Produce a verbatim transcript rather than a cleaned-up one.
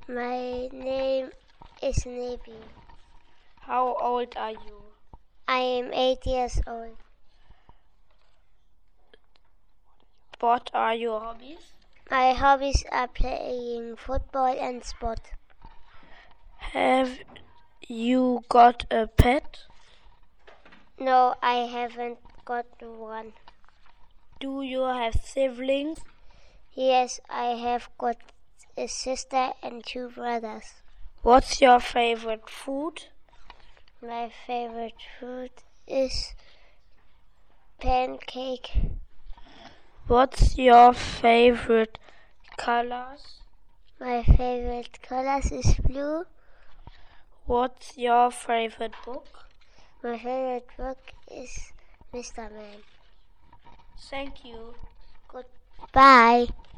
My name is Nebi. How old are you? I am eight years old. What are your hobbies? My hobbies are playing football and sport. Have you got a pet? No, I haven't got one. Do you have siblings? Yes, I have got a sister and two brothers. What's your favorite food? My favorite food is pancake. What's your favorite colors? My favorite colors is blue. What's your favorite book? My favorite book is Mister Man. Thank you. Goodbye.